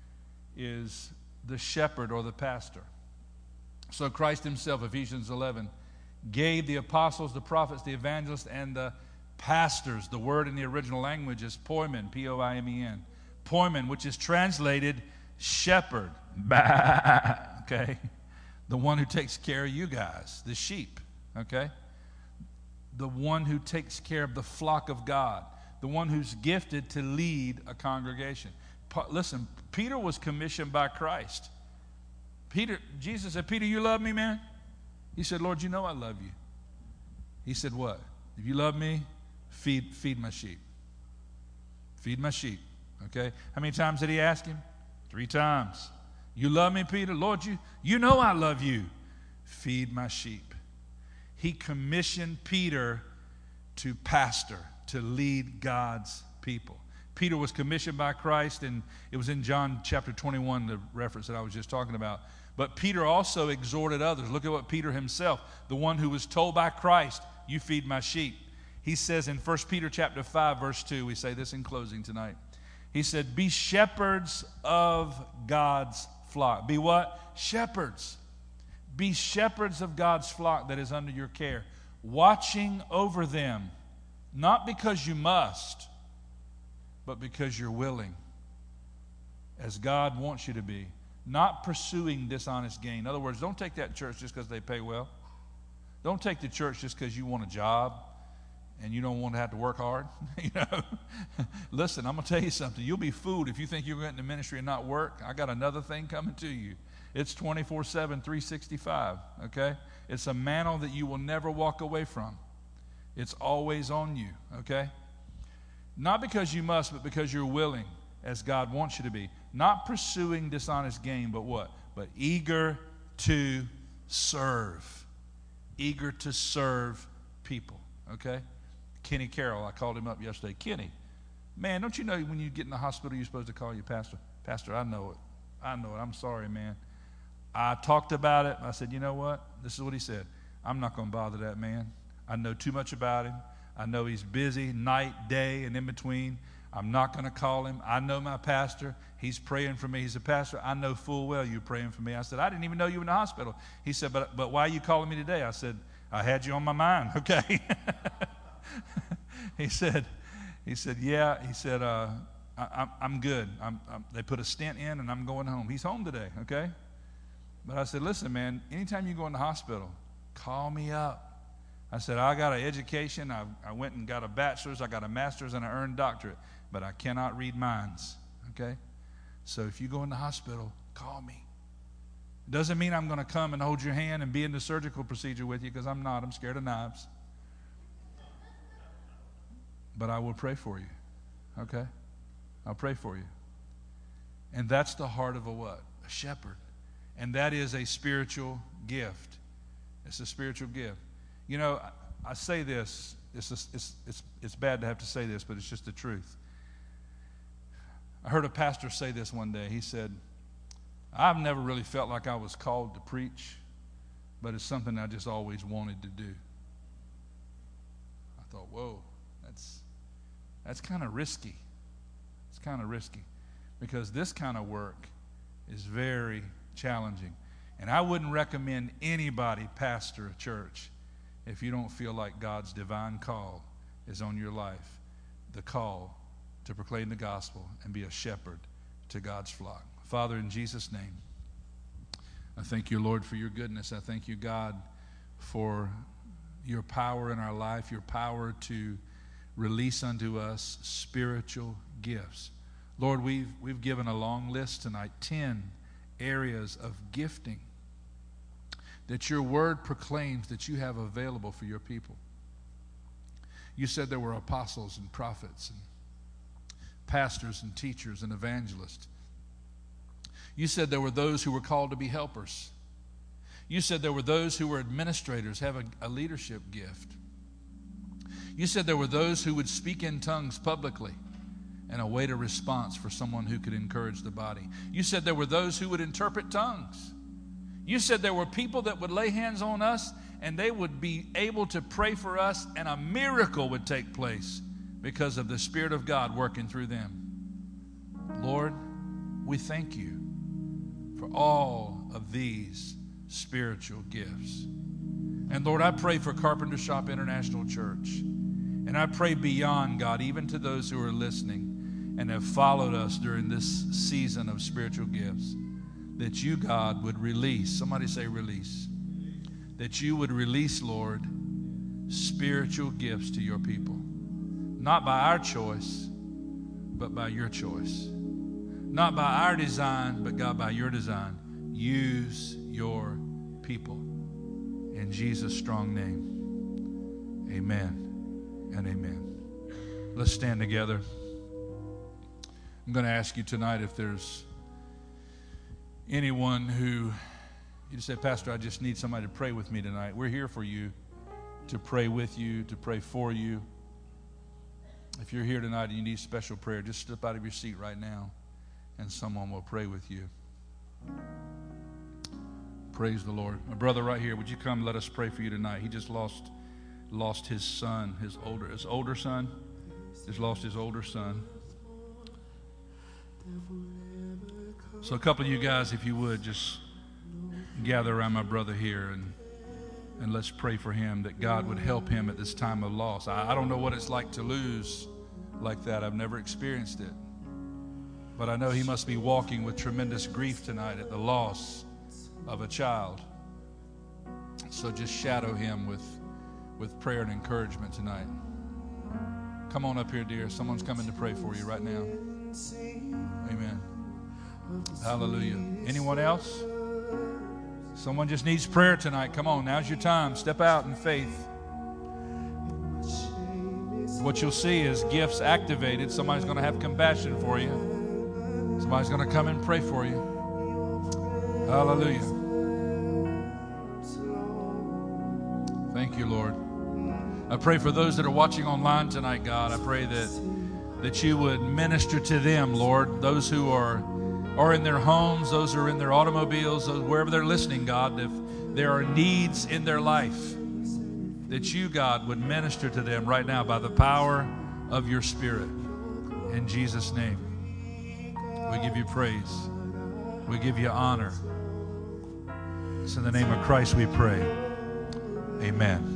is the shepherd or the pastor. So Christ himself, Ephesians eleven, gave the apostles, the prophets, the evangelists, and the pastors. The word in the original language is poimen, P O I M E N. Poimen, which is translated shepherd. Bah, okay? The one who takes care of you guys, the sheep, okay? The one who takes care of the flock of God. The one who's gifted to lead a congregation. Listen, Peter was commissioned by Christ. Peter, Jesus said, Peter, you love me, man? He said, Lord, you know I love you. He said, what? If you love me, feed, feed my sheep. Feed my sheep, okay? How many times did he ask him? Three times. You love me, Peter? Lord, you, you know I love you. Feed my sheep. He commissioned Peter to pastor, to lead God's people. Peter was commissioned by Christ, and it was in John chapter twenty-one, the reference that I was just talking about. But Peter also exhorted others. Look at what Peter himself, the one who was told by Christ, you feed my sheep. He says in First Peter chapter five, verse two, we say this in closing tonight. He said, be shepherds of God's flock. Be what? Shepherds. Be shepherds of God's flock that is under your care, watching over them Not because you must, but because you're willing, as God wants you to be. Not pursuing dishonest gain. In other words, don't take that church just because they pay well. Don't take the church just because you want a job and you don't want to have to work hard. You know, listen, I'm going to tell you something. You'll be fooled if you think you're going to ministry and not work. I got another thing coming to you. It's twenty-four seven, three sixty-five, okay? It's a mantle that you will never walk away from. It's always on you, okay? Not because you must, but because you're willing, as God wants you to be. Not pursuing dishonest gain, but what? But eager to serve. Eager to serve people, okay? Kenny Carroll, I called him up yesterday. Kenny, man, don't you know when you get in the hospital you're supposed to call your pastor? Pastor, I know it. I know it. I'm sorry, man. I talked about it. I said, you know what? This is what he said. I'm not going to bother that man. I know too much about him. I know he's busy night, day, and in between. I'm not going to call him. I know my pastor. He's praying for me. He's a pastor. I know full well you're praying for me. I said, I didn't even know you were in the hospital. He said, but, but why are you calling me today? I said, I had you on my mind, okay? he said, he said, yeah. He said, uh, I, I'm good. I'm, I'm, they put a stent in, and I'm going home. He's home today, okay? But I said, listen, man, anytime you go in the hospital, call me up. I said, I got an education. I, I went and got a bachelor's. I got a master's, and I earned a doctorate. But I cannot read minds, okay? So if you go in the hospital, call me. It doesn't mean I'm going to come and hold your hand and be in the surgical procedure with you, because I'm not. I'm scared of knives. But I will pray for you, okay? I'll pray for you. And that's the heart of a what? A shepherd. And that is a spiritual gift. It's a spiritual gift. You know, I, I say this. It's, just, it's, it's, it's bad to have to say this, but it's just the truth. I heard a pastor say this one day. He said, I've never really felt like I was called to preach, but it's something I just always wanted to do. I thought, whoa, that's, that's kind of risky. It's kind of risky because this kind of work is very challenging. And I wouldn't recommend anybody pastor a church if you don't feel like God's divine call is on your life, the call to proclaim the gospel and be a shepherd to God's flock. Father, in Jesus' name, I thank you, Lord, for your goodness. I thank you, God, for your power in our life, your power to release unto us spiritual gifts. Lord, we've, we've given a long list tonight, ten areas of gifting that your word proclaims that you have available for your people. You said there were apostles and prophets and pastors and teachers and evangelists. You said there were those who were called to be helpers. You said there were those who were administrators, have a, a leadership gift. You said there were those who would speak in tongues publicly and await a response for someone who could encourage the body. You said there were those who would interpret tongues. You said there were people that would lay hands on us and they would be able to pray for us and a miracle would take place because of the Spirit of God working through them. Lord, we thank you for all of these spiritual gifts. And Lord, I pray for Carpenter Shop International Church. And I pray beyond, God, even to those who are listening and have followed us during this season of spiritual gifts, that you, God, would release, somebody say release, that you would release, Lord, spiritual gifts to your people. Not by our choice, but by your choice. Not by our design, but God, by your design. Use your people. In Jesus' strong name, amen and amen. Let's stand together. I'm going to ask you tonight if there's anyone who, you just say, Pastor, I just need somebody to pray with me tonight. We're here for you, to pray with you, to pray for you. If you're here tonight and you need special prayer, just step out of your seat right now and someone will pray with you. Praise the Lord. My brother right here, would you come let us pray for you tonight? He just lost lost his son, his older, his older son. Just lost his older son. So a couple of you guys, if you would, just gather around my brother here and And let's pray for him that God would help him at this time of loss. I, I don't know what it's like to lose like that. I've never experienced it. But I know he must be walking with tremendous grief tonight at the loss of a child. So just shadow him with, with prayer and encouragement tonight. Come on up here, dear. Someone's coming to pray for you right now. Amen. Hallelujah. Anyone else? Someone just needs prayer tonight. Come on, now's your time. Step out in faith. What you'll see is gifts activated. Somebody's going to have compassion for you. Somebody's going to come and pray for you. Hallelujah. Thank you, Lord. I pray for those that are watching online tonight, God. I pray that, that you would minister to them, Lord. Those who are or in their homes, those who are in their automobiles, wherever they're listening, God, if there are needs in their life, that you, God, would minister to them right now by the power of your Spirit. In Jesus' name, we give you praise. We give you honor. It's in the name of Christ we pray. Amen.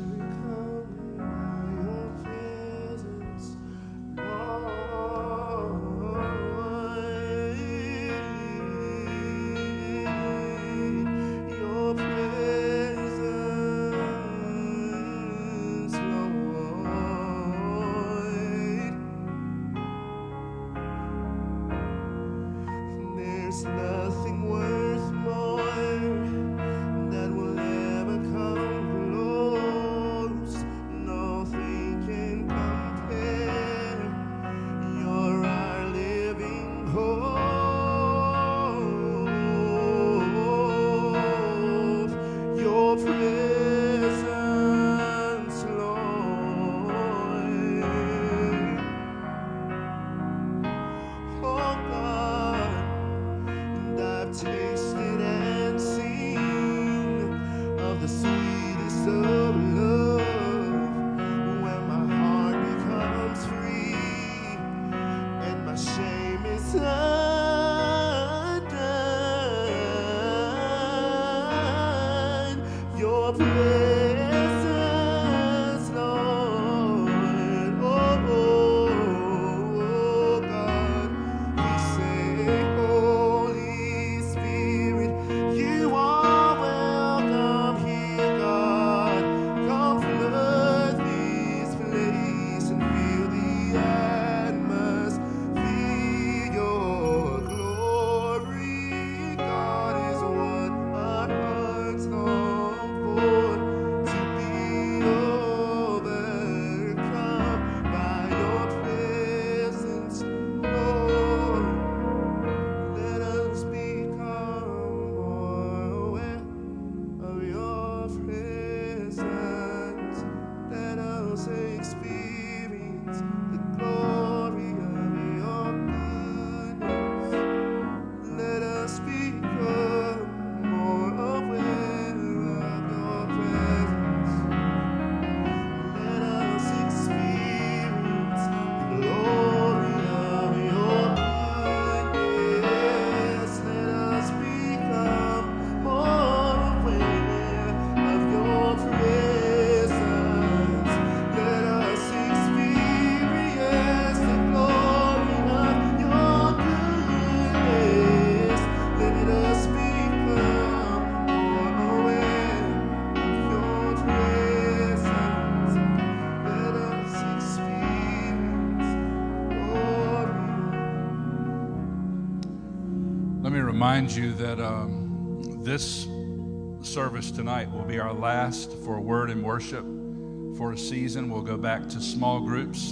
Remind you that um, this service tonight will be our last for word and worship for a season. We'll go back to small groups,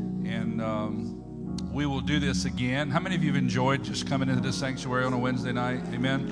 and um, we will do this again. How many of you have enjoyed just coming into the sanctuary on a Wednesday night? Amen.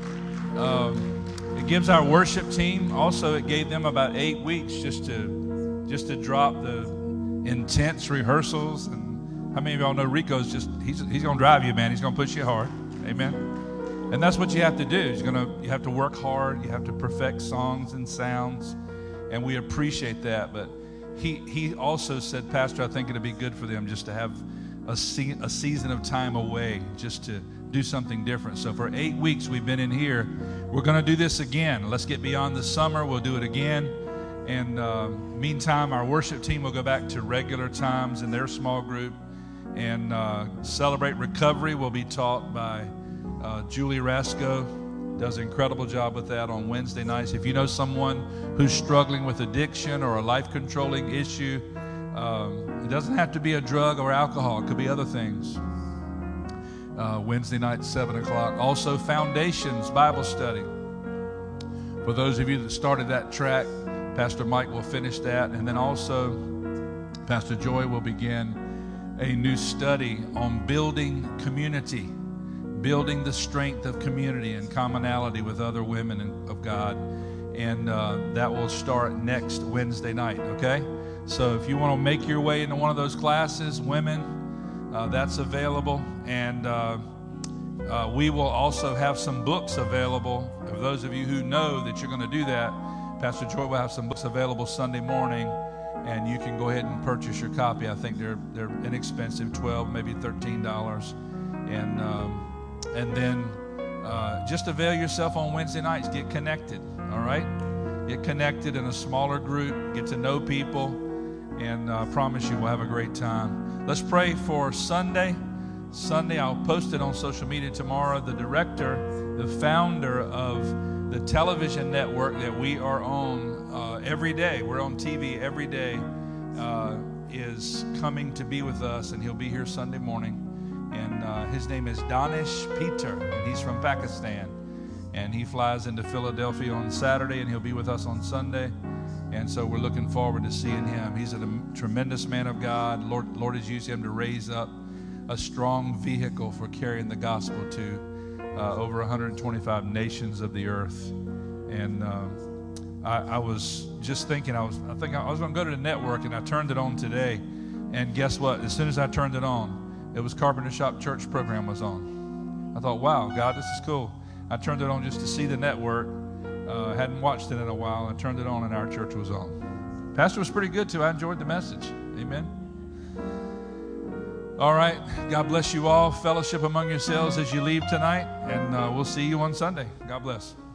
Um, it gives our worship team, also it gave them about eight weeks just to just to drop the intense rehearsals. And how many of y'all know Rico's just, he's, he's going to drive you, man. He's going to push you hard. Amen. And that's what you have to do. You're gonna, you have to work hard. You have to perfect songs and sounds. And we appreciate that. But he he also said, Pastor, I think it'd be good for them just to have a, se- a season of time away just to do something different. So for eight weeks we've been in here. We're going to do this again. Let's get beyond the summer. We'll do it again. And uh, meantime, our worship team will go back to regular times in their small group. And uh, Celebrate Recovery will be taught by uh, Julie Rasco. Does an incredible job with that on Wednesday nights. If you know someone who's struggling with addiction or a life-controlling issue, um, it doesn't have to be a drug or alcohol. It could be other things. Uh, Wednesday night, seven o'clock. Also, Foundations Bible Study. For those of you that started that track, Pastor Mike will finish that. And then also, Pastor Joy will begin a new study on building community, building the strength of community and commonality with other women of God. And uh, that will start next Wednesday night, okay? So if you want to make your way into one of those classes, women, uh, that's available. And uh, uh, we will also have some books available. For those of you who know that you're going to do that, Pastor Joy will have some books available Sunday morning, and you can go ahead and purchase your copy. I think they're they're inexpensive, twelve dollars, maybe thirteen dollars. And um, and then uh, just avail yourself on Wednesday nights. Get connected, all right? Get connected in a smaller group. Get to know people, and I uh, promise you we'll have a great time. Let's pray for Sunday. Sunday, I'll post it on social media tomorrow. The director, the founder of the television network that we are on uh, every day, we're on T V every day, uh, is coming to be with us, and he'll be here Sunday morning. And uh, his name is Danish Peter, and he's from Pakistan. And he flies into Philadelphia on Saturday, and he'll be with us on Sunday. And so we're looking forward to seeing him. He's a tremendous man of God. Lord, Lord has used him to raise up a strong vehicle for carrying the gospel to uh, over one hundred twenty-five nations of the earth. And uh, I, I was just thinking, I was I think I was going to go to the network, and I turned it on today. And guess what? As soon as I turned it on, it was Carpenter Shop Church program was on. I thought, wow, God, this is cool. I turned it on just to see the network. Uh, hadn't watched it in a while. I turned it on, and our church was on. Pastor was pretty good, too. I enjoyed the message. Amen. All right. God bless you all. Fellowship among yourselves as you leave tonight, and uh, we'll see you on Sunday. God bless.